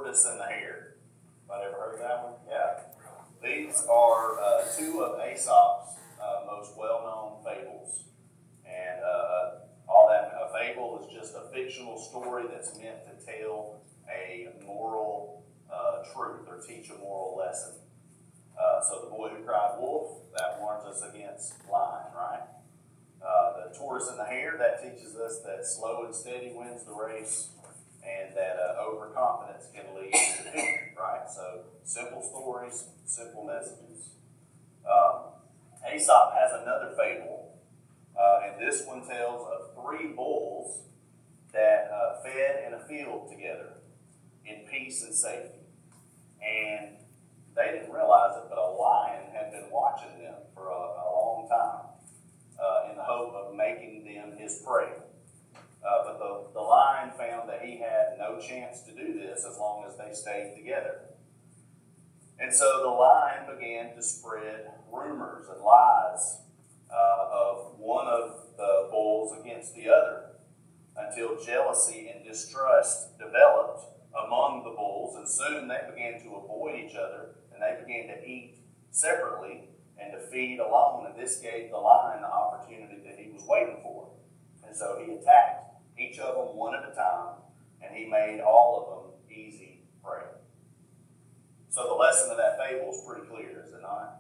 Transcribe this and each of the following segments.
Tortoise and the Hare. Anybody ever heard that one? Yeah. These are two of Aesop's most well-known fables. And all that, a fable is just a fictional story that's meant to tell a moral truth or teach a moral lesson. So the boy who cried wolf, that warns us against lying, right? The tortoise and the hare, that teaches us that slow and steady wins the race, and that overconfidence can lead to defeat, right? So simple stories, simple messages. Aesop has another fable, and this one tells of three bulls that fed in a field together in peace and safety. And they didn't realize it, but a lion had been watching them for a long time in the hope of making them his prey. But the lion found that he had no chance to do this as long as they stayed together. And so the lion began to spread rumors and lies of one of the bulls against the other, until jealousy and distrust developed among the bulls, and soon they began to avoid each other, and they began to eat separately and to feed alone, and this gave the lion the opportunity that he was waiting for. And so he attacked each of them one at a time, and he made all of them easy prey. So the lesson of that fable is pretty clear, is it not?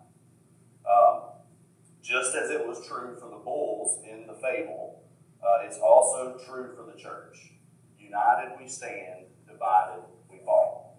Just as it was true for the bulls in the fable, it's also true for the church. United we stand, divided we fall.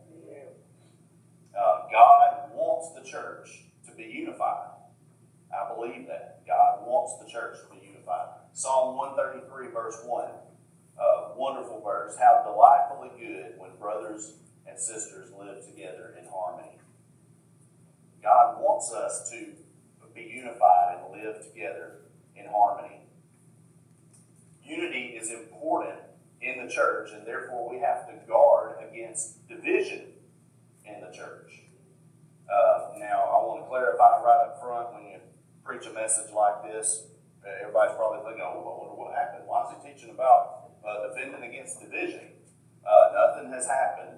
God wants the church to be unified. I believe that. God wants the church to be unified. Psalm 133, verse 1. Wonderful verse. How delightfully good when brothers and sisters live together in harmony. God wants us to be unified and live together in harmony. Unity is important in the church, and therefore we have to guard against division in the church. Now, I want to clarify right up front, when you preach a message like this, everybody's probably thinking, oh, I wonder what happened. Why is he teaching about defending against division? Nothing has happened.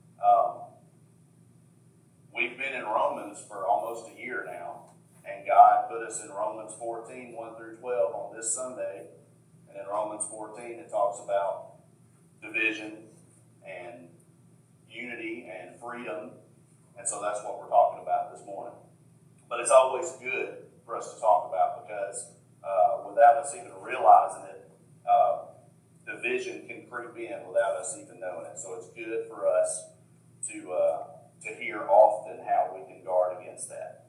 We've been in Romans for almost a year now, and God put us in Romans 14, 1 through 12 on this Sunday. And in Romans 14, it talks about division and unity and freedom. And so that's what we're talking about this morning. But it's always good for us to talk about, because without us even realizing it, division can creep in without us even knowing it. So it's good for us to hear often how we can guard against that.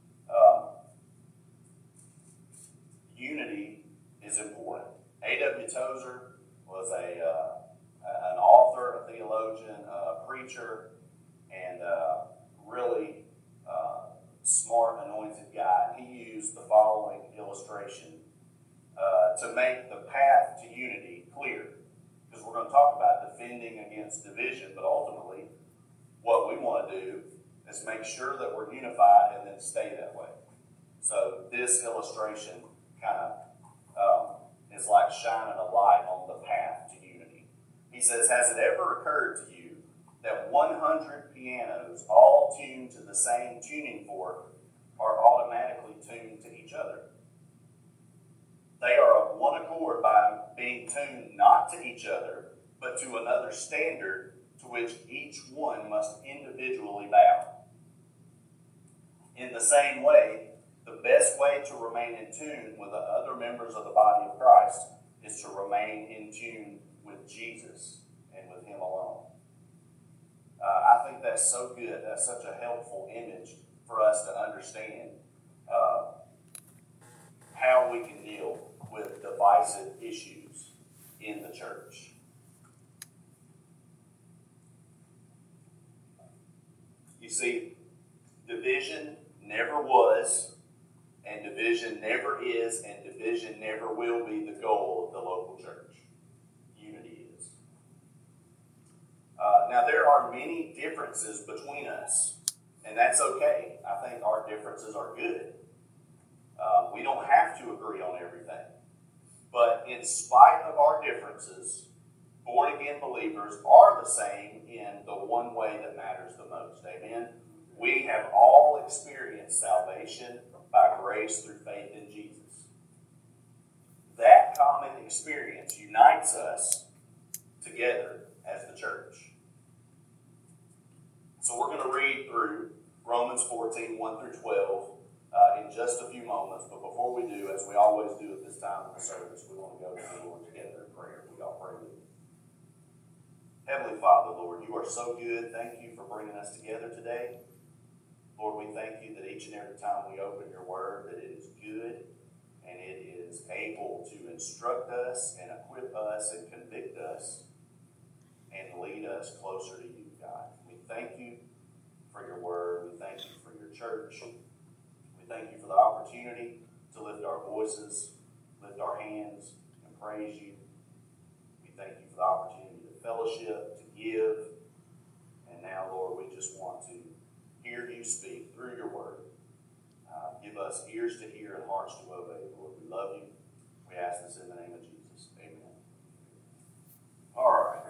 Unity is important. A.W. Tozer was an author, a theologian, a preacher, and really smart, anointed guy. He used the following illustration to make the path to unity clear. Because we're going to talk about defending against division, but ultimately what we want to do is make sure that we're unified and then stay that way. So this illustration kind of is like shining a light on the path to unity. He says, has it ever occurred to you that 100 pianos all tuned to the same tuning fork are automatically tuned to each other? They are of one accord by being tuned not to each other, but to another standard to which each one must individually bow. In the same way, the best way to remain in tune with the other members of the body of Christ is to remain in tune with Jesus and with Him alone. I think that's so good. That's such a helpful image for us to understand how we can deal with divisive issues in the church. You see, division never was, and division never is, and division never will be the goal of the local church. Unity is. Now, there are many differences between us, and that's okay. I think our differences are good. We don't have to agree on everything. But in spite of our differences, born-again believers are the same in the one way that matters the most. Amen? We have all experienced salvation by grace through faith in Jesus. That common experience unites us together as the church. So we're going to read through Romans 14, 1 through 12 in just a few moments. But before we do, as we always do at this time in the service, we want to go to the Lord together in prayer. We all pray with me. Heavenly Father, Lord, you are so good. Thank you for bringing us together today. Lord, we thank you that each and every time we open your word, that it is good and it is able to instruct us and equip us and convict us and lead us closer to you, God. We thank you for your word. We thank you for your church. We thank you for the opportunity to lift our voices, lift our hands, and praise you. We thank you for the opportunity to fellowship, to give. And now, Lord, we just want to hear you speak through your word. Give us ears to hear and hearts to obey. Lord, we love you. We ask this in the name of Jesus. Amen. All right.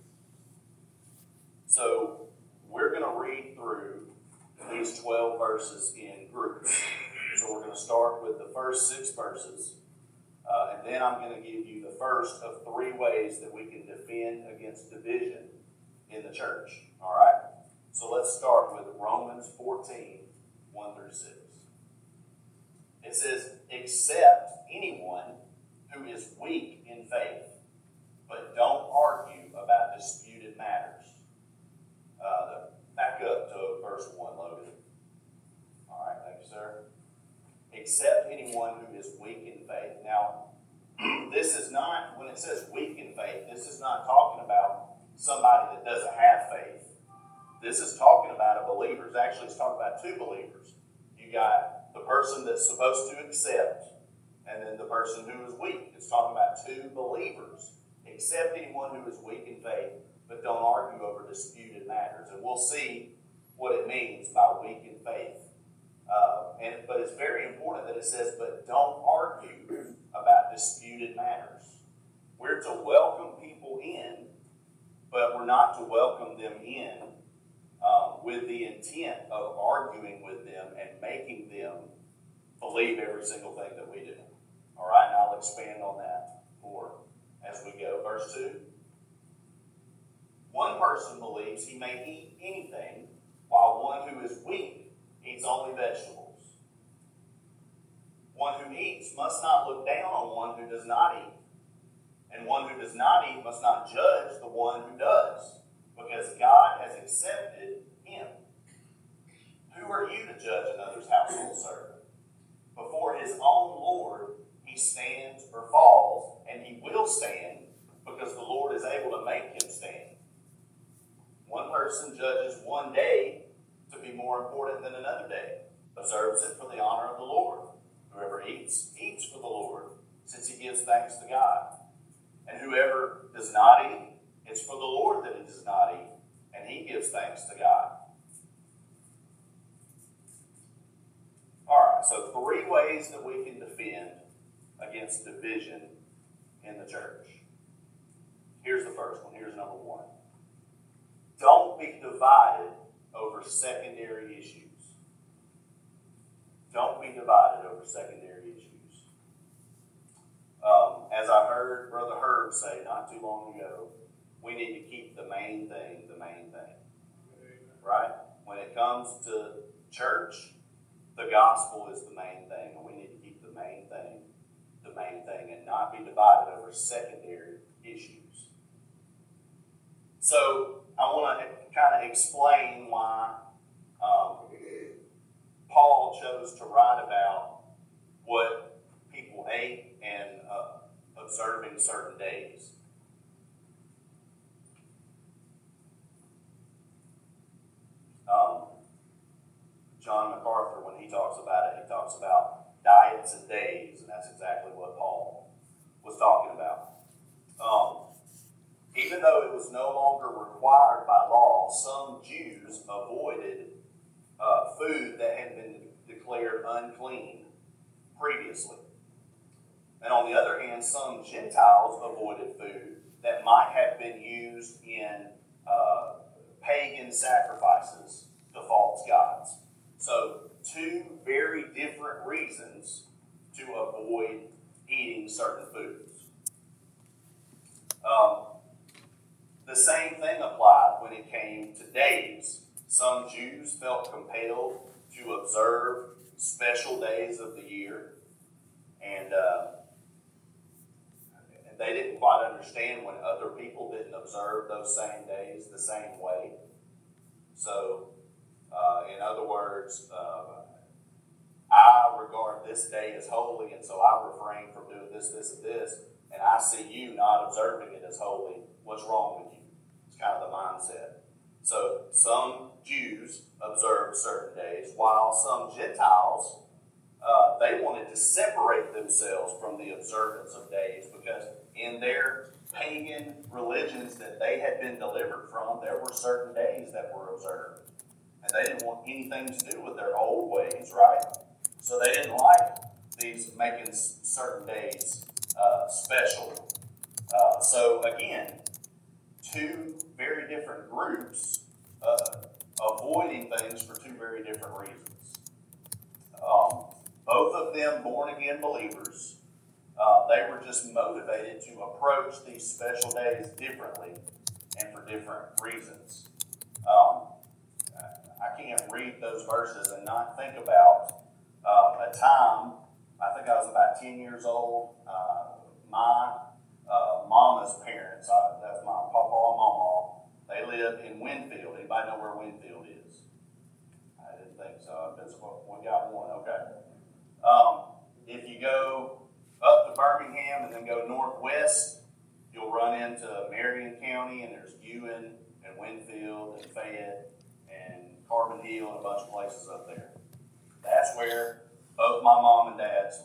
So we're going to read through these 12 verses in groups. So we're going to start with the first 6 verses. And then I'm going to give you the first of 3 ways that we can defend against division in the church. All right? So let's start with Romans 14, 1 through 6. It says, "Accept anyone who is weak in faith, but don't argue about disputed matters." Back up to verse 1, Logan. All right, thank you, sir. "Accept anyone who is weak in faith." Now, this is not, when it says weak in faith, this is not talking about somebody that doesn't have faith. This is talking about a believer. Actually, it's talking about 2 believers. You got the person that's supposed to accept, and then the person who is weak. It's talking about 2 believers. Accept anyone who is weak in faith, but don't argue over disputed matters. And we'll see what it means by weak in faith. But it's very important that it says, but don't argue about disputed matters. We're to welcome people in, but we're not to welcome them in with the intent of arguing with them and making them believe every single thing that we do. All right, and I'll expand on that more as we go. Verse 2. "One person believes he may eat anything, while one who is weak eats only vegetables. One who eats must not look down on one who does not eat. And one who does not eat must not judge the one who does, because God has accepted him. Who are you to judge another's household servant? Before his own Lord he stands or falls, and he will stand, because the Lord is able to make him stand. One person judges one day to be more important than another day, observes it for the honor of the Lord. Whoever eats, eats for the Lord, since he gives thanks to God. And whoever does not eat, it's for the Lord that he does not eat, and he gives thanks to God." All right, so 3 ways that we can defend against division in the church. Here's the first one. Here's number 1. Don't be divided over secondary issues. Don't be divided over secondary issues. As I heard Brother Herb say not too long ago, we need to keep the main thing the main thing. Right? When it comes to church, the gospel is the main thing, and we need to keep the main thing, and not be divided over secondary issues. So I want to kind of explain why Paul chose to write about what people ate and observing certain days. John MacArthur, when he talks about it, he talks about diets and days, and that's exactly what Paul was talking about. Even though it was no longer required by law, some Jews avoided food that had been declared unclean previously. And on the other hand, some Gentiles avoided food that might have been used in pagan sacrifices to false gods. So, two very different reasons to avoid eating certain foods. The same thing applied when it came to days. Some Jews felt compelled to observe special days of the year, and they didn't quite understand when other people didn't observe those same days the same way. So, in other words, I regard this day as holy, and so I refrain from doing this, this, and this, and I see you not observing it as holy. What's wrong with you? It's kind of the mindset. So some Jews observed certain days, while some Gentiles, they wanted to separate themselves from the observance of days, because in their pagan religions that they had been delivered from, there were certain days that were observed. And they didn't want anything to do with their old ways, right? So they didn't like these making certain days special. So again, two very different groups avoiding things for two very different reasons. Both of them born-again believers. They were just motivated to approach these special days differently and for different reasons. I can't read those verses and not think about a time, I think I was about 10 years old. My mama's parents, that's my papa and mama, they lived in Winfield. Anybody know where Winfield is? I didn't think so. We got one, okay. If you go up to Birmingham and then go northwest, you'll run into Marion County, and there's Ewan and Winfield and Fayette and Carbon Hill and a bunch of places up there. That's where both my mom and dad's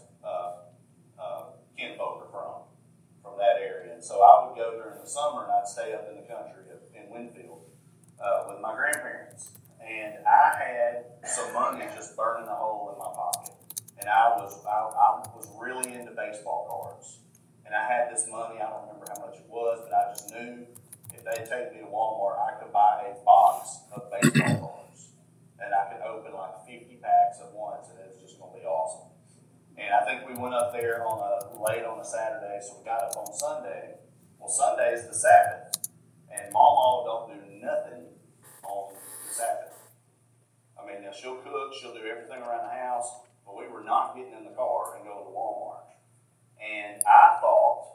kinfolk are from that area. And so I would go during the summer and I'd stay up in the country in Winfield with my grandparents. And I had some money just burning a hole in my pocket. And I was really into baseball cards. And I had this money, I don't remember how much it was, but I just knew if they'd take me to Walmart, I could buy a box of baseball cards. And I could open like 50 packs at once, and it was just going to be awesome. And I think we went up there late on a Saturday, so we got up on Sunday. Well, Sunday is the Sabbath, and Mama don't do nothing on the Sabbath. I mean, now she'll cook, she'll do everything around the house, but we were not getting in the car and going to Walmart. And I thought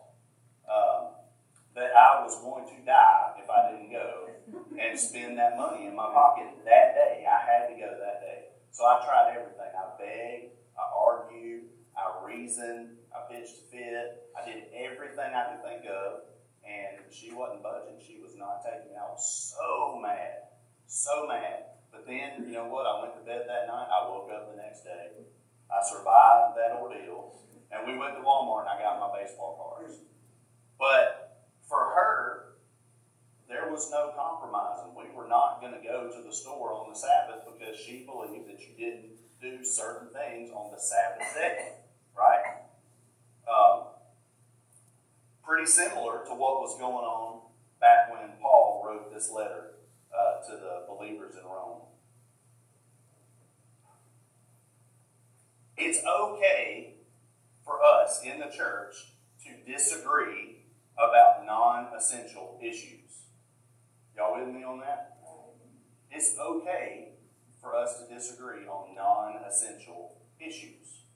that I was going to die if I didn't go and spend that money in my pocket that day. I had to go that day. So I tried everything. I begged, I argued, I reasoned, I pitched a fit. I did everything I could think of, and she wasn't budging. She was not taking me. I was so mad, so mad. But then, you know what? I went to bed that night. I woke up the next day. I survived that ordeal, and we went to Walmart, and I got my baseball cards. But for her, there was no compromising. We were not going to go to the store on the Sabbath because she believed that you didn't do certain things on the Sabbath day, right? Pretty similar to what was going on back when Paul wrote this letter to the believers in Rome. It's okay for us in the church to disagree about non-essential issues. Y'all with me on that? It's okay for us to disagree on non-essential issues.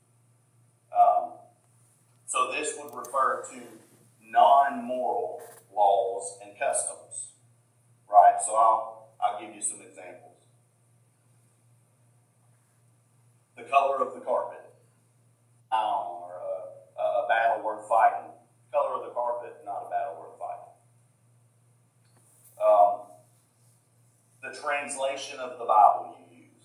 So this would refer to non-moral laws and customs, right? So I'll give you some examples. The color of the carpet, or a battle worth fighting. Color of the carpet, not a battle worth fighting. The translation of the Bible you use.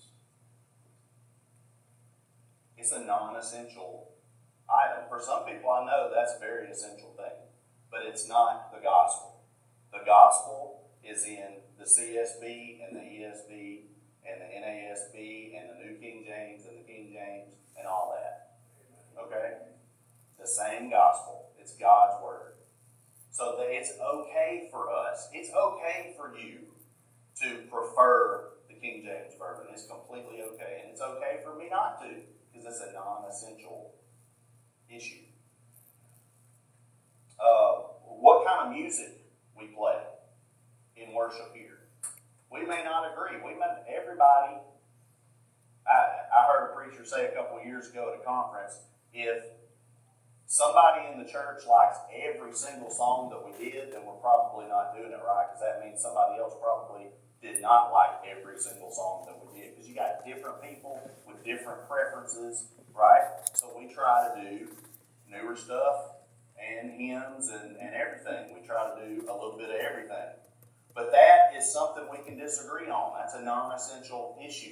It's a non-essential item. For some people, I know that's a very essential thing, but it's not the gospel. The gospel is in the CSB and the ESV and the NASB and the New King James and the King James and all that. Okay? The same gospel. It's God's word. So it's it's okay for us. It's okay for you to prefer the King James Version. It's completely okay. And it's okay for me not to, because it's a non-essential issue. What kind of music we play in worship here. We may not agree. Everybody, I heard a preacher say a couple of years ago at a conference, if somebody in the church likes every single song that we did, then we're probably not doing it right, because that means somebody else probably did not like every single song that we did. Because you got different people with different preferences, right? So we try to do newer stuff and hymns and everything. We try to do a little bit of everything. But that is something we can disagree on. That's a non-essential issue.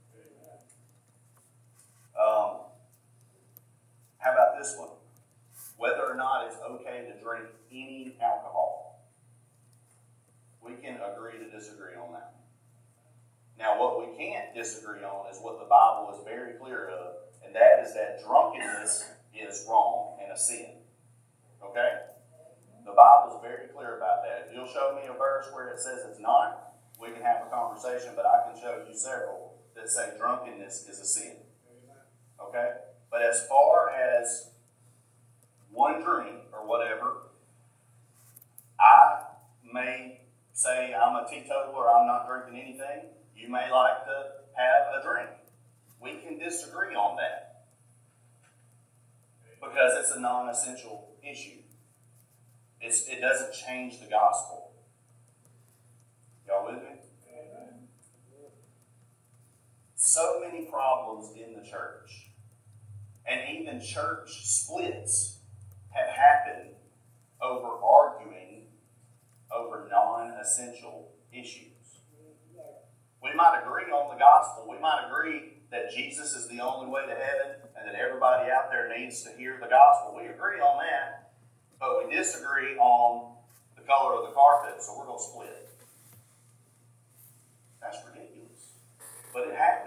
How about this one? Whether or not it's okay to drink any alcohol. We can agree to disagree on that. Now, what we can't disagree on is what the Bible is very clear of, and that is that drunkenness is wrong and a sin. Okay? The Bible is very clear about that. If you'll show me a verse where it says it's not, we can have a conversation, but I can show you several that say drunkenness is a sin. Okay? But as far as one drink or whatever, I may say I'm a teetotaler, I'm not drinking anything. You may like to have a drink. We can disagree on that because it's a non-essential issue. It doesn't change the gospel. Y'all with me? So many problems in the church, and even church splits have happened over arguing over non-essential issues. We might agree on the gospel. We might agree that Jesus is the only way to heaven and that everybody out there needs to hear the gospel. We agree on that, but we disagree on the color of the carpet, so we're going to split. That's ridiculous, but it happens.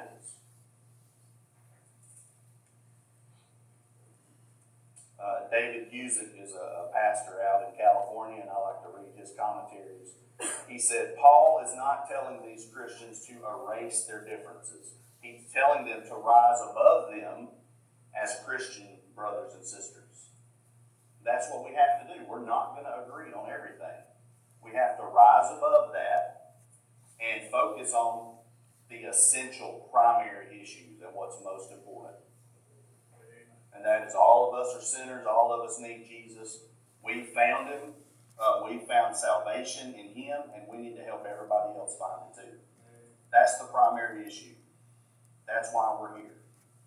David Cusick is a pastor out in California, and I like to read his commentaries. He said, Paul is not telling these Christians to erase their differences. He's telling them to rise above them as Christian brothers and sisters. That's what we have to do. We're not going to agree on everything. We have to rise above that and focus on the essential primary issues and what's most important. And that is all of us are sinners. All of us need Jesus. We found him. We found salvation in him, and we need to help everybody else find it too. That's the primary issue. That's why we're here.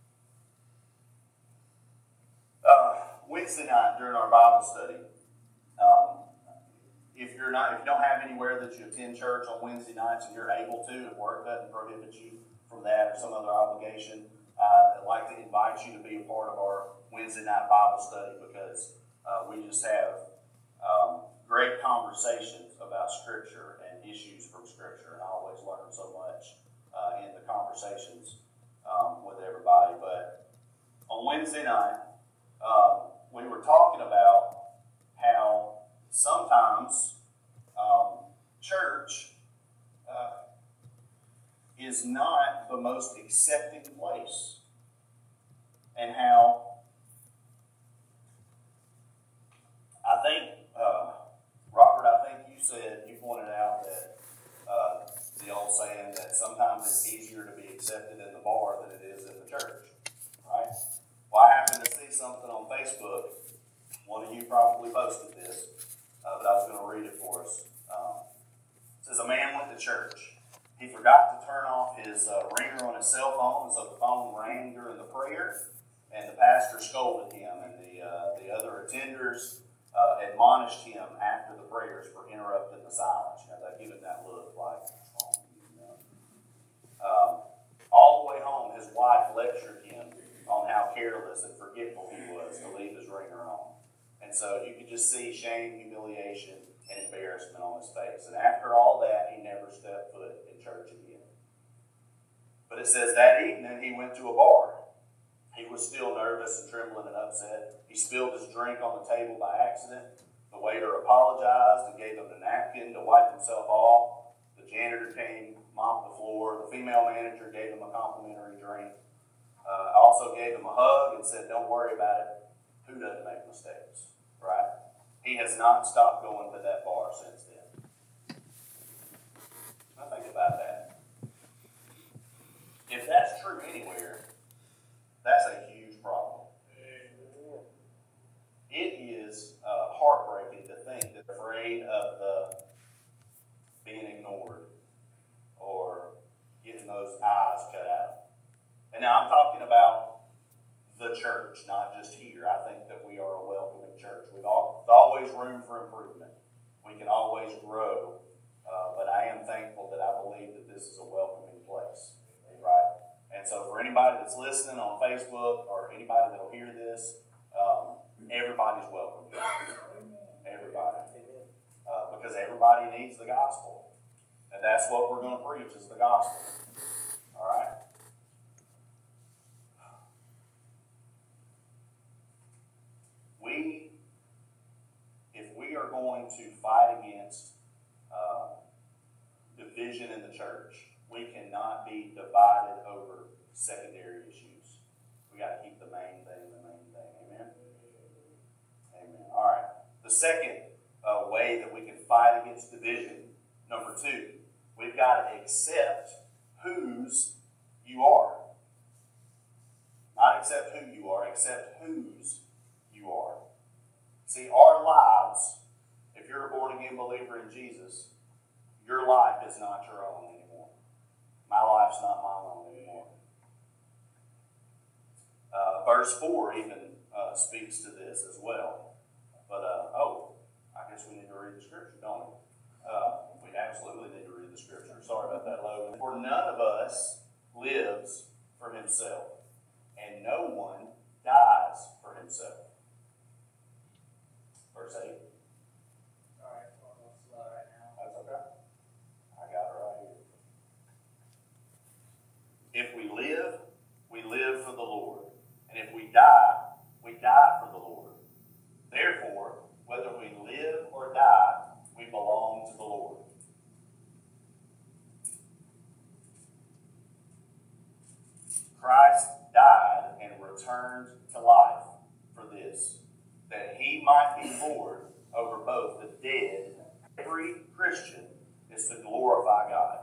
Wednesday night during our Bible study, if you don't have anywhere that you attend church on Wednesday nights and you're able to, if work doesn't prohibit you from that or some other obligation, I'd like to invite you to be a part of our Wednesday night Bible study because we just have great conversations about Scripture and issues from Scripture, and I always learn so much in the conversations with everybody. But on Wednesday night, we were talking about how sometimes church is not the most accepting place, and how I think, Robert, you pointed out that the old saying that sometimes it's easier to be accepted in the bar than it is in the church, right? Well, I happened to see something on Facebook. One of you probably posted this, but I was going to read it for us. It says, a man went to church. He forgot to turn off his ringer on his cell phone, so the phone rang during the prayer, and the pastor scolded him, and the other attenders admonished him after the prayers for interrupting the silence. They give it that look like, all the way home, his wife lectured him on how careless and forgetful he was to leave his ringer on. And so you could just see shame, humiliation, and embarrassment on his face. And after all that, he never stepped foot in church again. But it says that evening he went to a bar. He was still nervous and trembling and upset. He spilled his drink on the table by accident. The waiter apologized and gave him a napkin to wipe himself off. The janitor came, mopped the floor. The female manager gave him a complimentary drink. Also gave him a hug and said, don't worry about it. Who doesn't make mistakes, right? He has not stopped going to that bar since then. Now think about that. If that's true anywhere, that's a huge problem. It is heartbreaking to think that they're afraid of being ignored or getting those eyes cut out. And now I'm talking about the church, not just here. I think that we are a welcoming church. There's always room for improvement. We can always grow. But I am thankful that I believe that this is a welcoming place. Right? And so for anybody that's listening on Facebook or anybody that will hear this, everybody's welcome. Everybody. Because everybody needs the gospel. And that's what we're going to preach is the gospel. All right? If we are going to fight against division in the church, we cannot be divided over secondary issues. We got to keep the main thing the main thing. Amen? Amen. All right. The second way that we can fight against division, number 2, we've got to accept whose you are. Not accept who you are, accept whose you are. See, our lives, if you're a born-again believer in Jesus, your life is not your own anymore. My life's not my own anymore. Verse 4 even speaks to this as well. But, I guess we need to read the scripture, don't we? We absolutely need to read the scripture. Sorry about that, Logan. For none of us lives for himself, and no one dies for himself. Verse 8. All right, well, a little slow right now. That's okay. I got it right here. If we live for the Lord. And if we die for the Lord. Therefore, whether we live or die, we belong to the Lord. Christ died and returned to life for this, that he might be Lord over both the dead. Every Christian is to glorify God.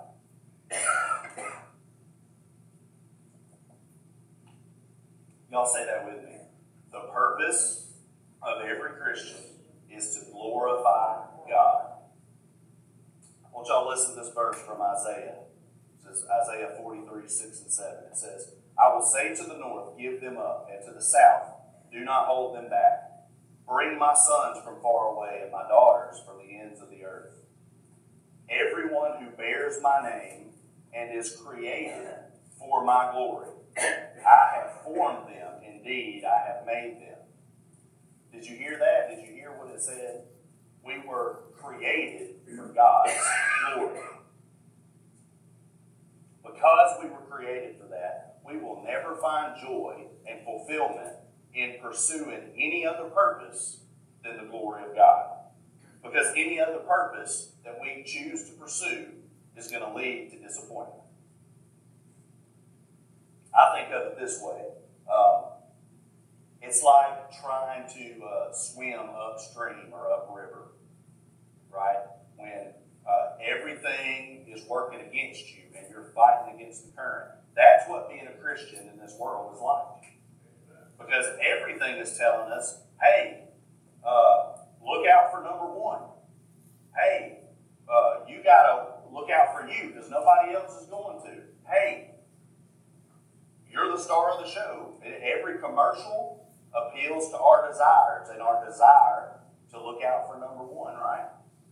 Y'all say that with me. The purpose of every Christian is to glorify God. I want y'all to listen to this verse from Isaiah. It says Isaiah 43, 6 and 7. It says, I will say to the north, give them up, and to the south, do not hold them back. Bring my sons from far away and my daughters from the ends of the earth. Everyone who bears my name and is created for my glory. I have formed them. Indeed, I have made them. Did you hear that? Did you hear what it said? We were created for God's glory. Because we were created for that, we will never find joy and fulfillment in pursuing any other purpose than the glory of God. Because any other purpose that we choose to pursue is going to lead to disappointment. I think of it this way. It's like trying to swim upstream or upriver, right? When everything is working against you and you're fighting against the current. That's what being a Christian in this world is like. Because everything is telling us, hey, look out for number 1. Hey, you got to look out for you because nobody else is going to. Hey, you're the star of the show. Every commercial appeals to our desires and our desire to look out for number 1, right?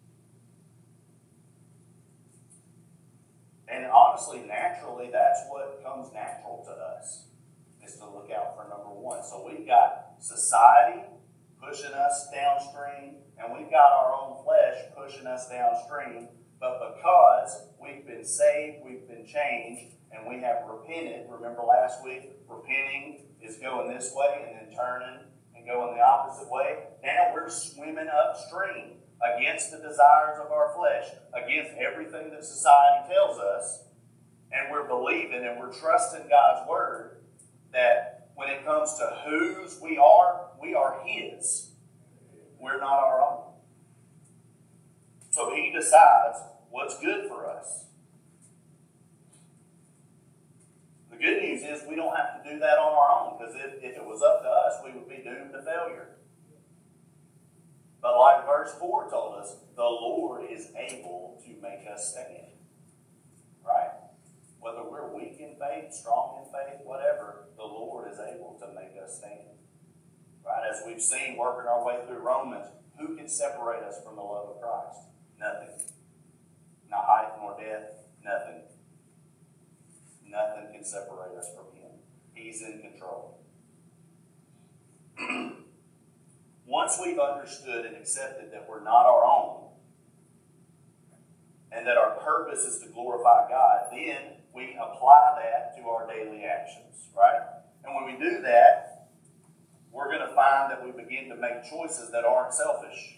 And honestly, naturally, that's what comes natural to us, is to look out for number 1. So we've got society pushing us downstream, and we've got our own flesh pushing us downstream. But because we've been saved, we've been changed, and we have repented. Remember last week, repenting is going this way and then turning and and going the opposite way, now we're swimming upstream against the desires of our flesh, against everything that society tells us, and we're believing and we're trusting God's word that when it comes to whose we are His. We're not our own. So He decides what's good for us. The good news is we don't have to do that on our own, because if it was up to us, we would be doomed to failure. But like verse 4 told us, the Lord is able to make us stand. Right? Whether we're weak in faith, strong in faith, whatever, the Lord is able to make us stand. Right? As we've seen working our way through Romans, who can separate us from the love of Christ? Nothing. Not height nor depth, nothing. Nothing can separate us from Him. He's in control. Once we've understood and accepted that we're not our own, and that our purpose is to glorify God, then we apply that to our daily actions, right? And when we do that, we're going to find that we begin to make choices that aren't selfish.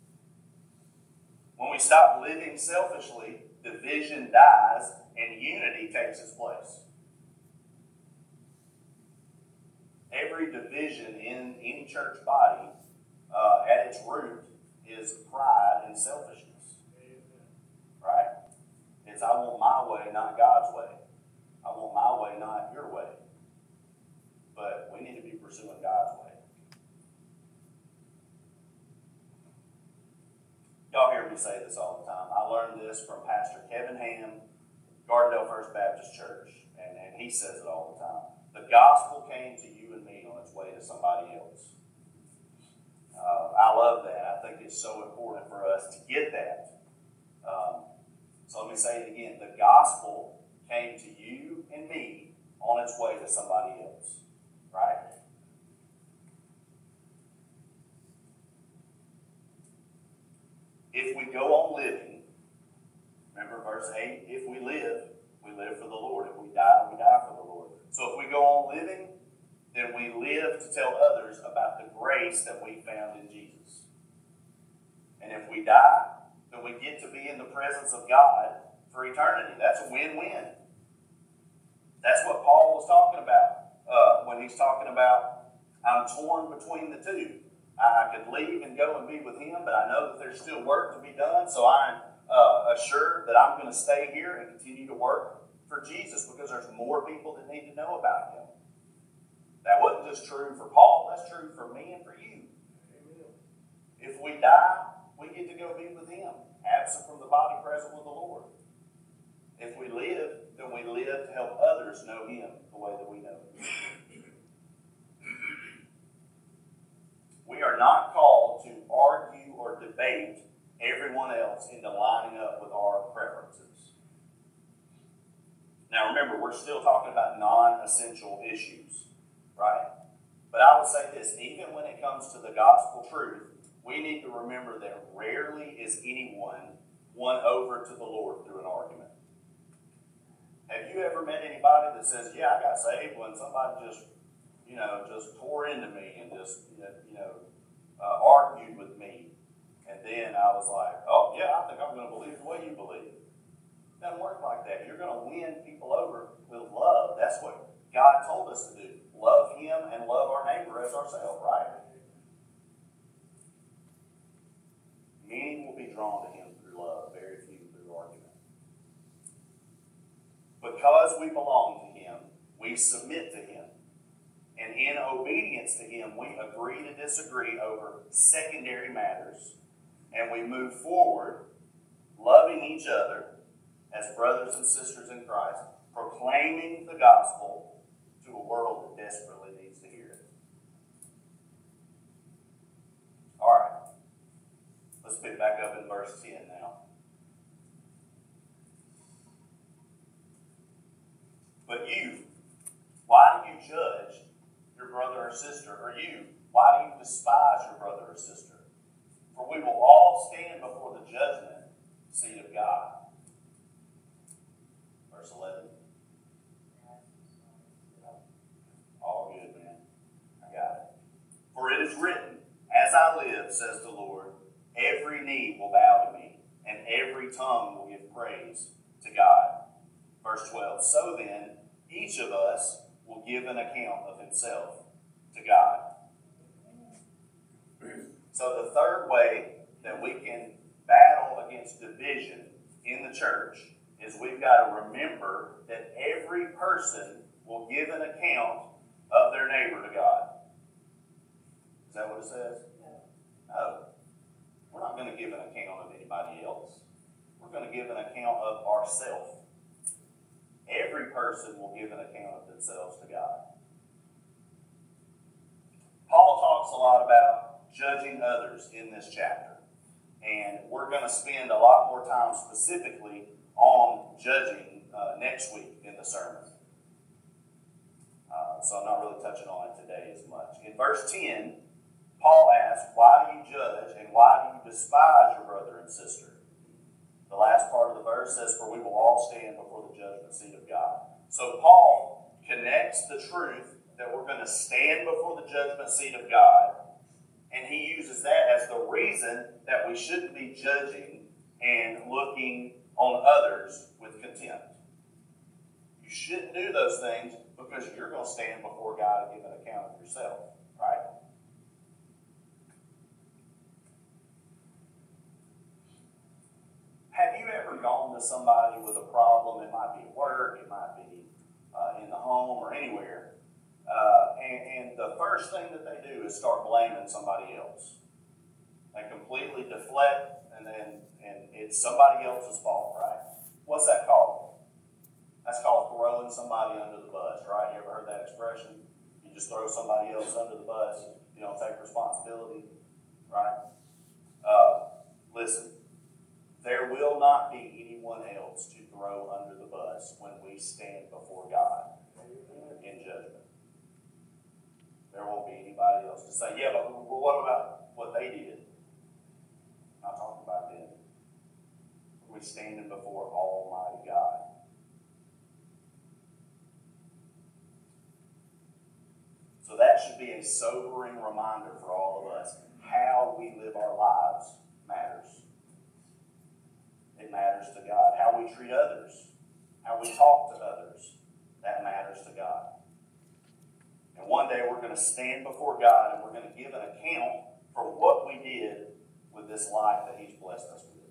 When we stop living selfishly, division dies and unity takes its place. Every division in any church body, at its root, is pride and selfishness. Right? It's I want my way, not God's way. I want my way, not your way. But we need to be pursuing God's way. Y'all hear me say this all the time. I learned this from Pastor Kevin Ham, Gardendale First Baptist Church, and he says it all the time. The gospel came to you and me on its way to somebody else. I love that. I think it's so important for us to get that. So let me say it again. The gospel came to you and me on its way to somebody else. Right? If we go on living, remember verse 8, if we live for the Lord. If we die for the Lord. So if we go on living, then we live to tell others about the grace that we found in Jesus. And if we die, then we get to be in the presence of God for eternity. That's a win-win. That's what Paul was talking about when he's talking about, I'm torn between the two. I could leave and go and be with Him, but I know that there's still work to be done, so I'm assured that I'm going to stay here and continue to work for Jesus because there's more people that need to know about Him. That wasn't just true for Paul, that's true for me and for you. Amen. If we die, we get to go be with Him, absent from the body, present with the Lord. If we live, then we live to help others know Him the way that we know Him. We are not called to argue or debate everyone else into lining up with our preferences. Now remember, we're still talking about non-essential issues, right? But I would say this, even when it comes to the gospel truth, we need to remember that rarely is anyone won over to the Lord through an argument. Have you ever met anybody that says, yeah, I got saved when somebody just tore into me and just, argued with me. And then I was like, oh, yeah, I think I'm going to believe the way you believe. It doesn't work like that. You're going to win people over with love. That's what God told us to do. Love Him and love our neighbor as ourselves, right? Many will be drawn to Him through love, very few through argument. Because we belong to Him, we submit to Him. And in obedience to Him, we agree to disagree over secondary matters. And we move forward, loving each other as brothers and sisters in Christ, proclaiming the gospel to a world that desperately needs to hear it. All right. Let's pick back up in verse 10 now. But you, why do you judge your brother or sister? Or you, why do you despise your brother or sister? For we will all stand before the judgment seat of God. Verse 11. All good, man. I got it. For it is live, says the Lord, every knee will bow to me, and every tongue will give praise to God. Verse 12, so then, each of us will give an account of himself to God. So the third way that we can battle against division in the church is we've got to remember that every person will give an account of their neighbor to God. Is that what it says? No. We're not going to give an account of anybody else. We're going to give an account of ourselves. Every person will give an account of themselves to God. Paul talks a lot about judging others in this chapter. And we're going to spend a lot more time specifically on judging next week in the sermon. So I'm not really touching on it today as much. In verse 10, Paul asks, why do you judge and why do you despise your brother and sister? The last part of the verse says, for we will all stand before the judgment seat of God. So Paul connects the truth that we're going to stand before the judgment seat of God, and he uses that as the reason that we shouldn't be judging and looking on others with contempt. You shouldn't do those things because you're going to stand before God and give an account of yourself, right? Have you ever gone to somebody with a problem? It might be at work, it might be in the home or anywhere. And the first thing that they do is start blaming somebody else. They completely deflect, and it's somebody else's fault, right? What's that called? That's called throwing somebody under the bus, right? You ever heard that expression? You just throw somebody else under the bus. You don't take responsibility, right? Listen, there will not be anyone else to throw under the bus when we stand before God in judgment. There won't be anybody else to say, yeah, but what about what they did? I'm not talking about them. We're standing before Almighty God. So that should be a sobering reminder for all of us. How we live our lives matters. It matters to God. How we treat others, how we talk to others, that matters to God. And one day we're going to stand before God and we're going to give an account for what we did with this life that He's blessed us with.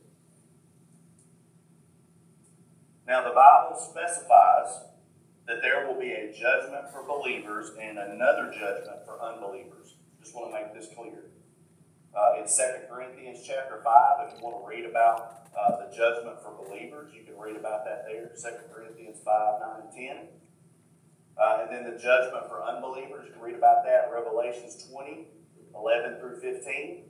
Now the Bible specifies that there will be a judgment for believers and another judgment for unbelievers. Just want to make this clear. In 2 Corinthians chapter 5, if you want to read about the judgment for believers, you can read about that there. 2 Corinthians 5, 9, and 10. And then the judgment for unbelievers, you can read about that in Revelations 20, 11 through 15.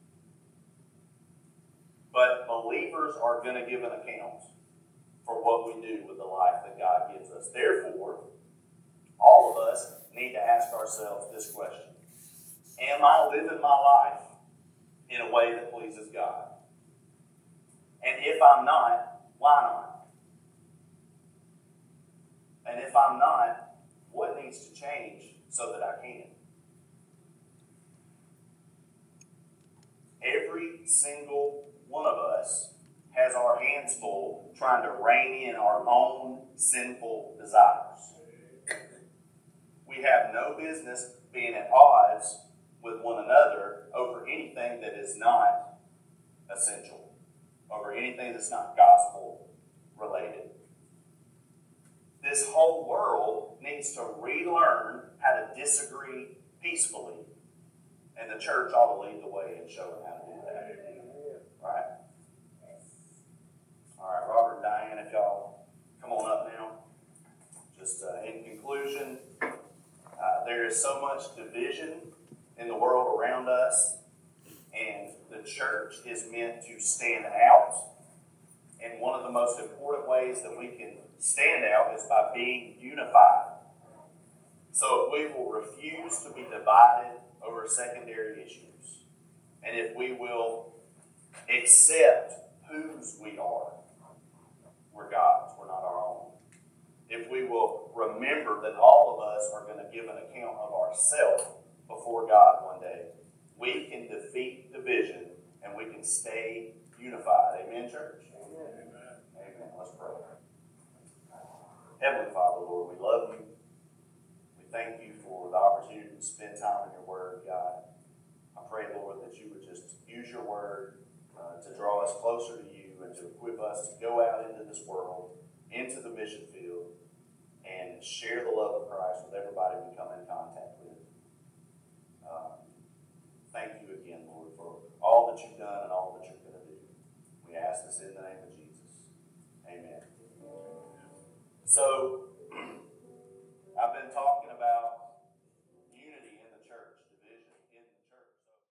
But believers are going to give an account for what we do with the life that God gives us. Therefore, all of us need to ask ourselves this question. Am I living my life in a way that pleases God? And if I'm not, why not? And if I'm not, what needs to change so that I can? Every single one of us has our hands full trying to rein in our own sinful desires. We have no business being at odds with one another over anything that is not essential, over anything that's not gospel related. This whole world needs to relearn how to disagree peacefully, and the church ought to lead the way in showing how to do that. Right? All right, Robert and Diane, if y'all come on up now. Just in conclusion, there is so much division in the world around us, and the church is meant to stand out. And one of the most important ways that we can stand out is by being unified. So if we will refuse to be divided over secondary issues, and if we will accept whose we are, we're God's, we're not our own. If we will remember that all of us are going to give an account of ourselves before God one day, we can defeat division and we can stay unified. Amen, church? Amen. Amen. Let's pray. Heavenly Father, Lord, we love you. We thank you for the opportunity to spend time in your word, God. I pray, Lord, that you would just use your word to draw us closer to you and to equip us to go out into this world, into the mission field, and share the love of Christ with everybody we come in contact with. Thank you again, Lord, for all that you've done and all that you're going to do. We ask this in the name of Jesus. Amen. So,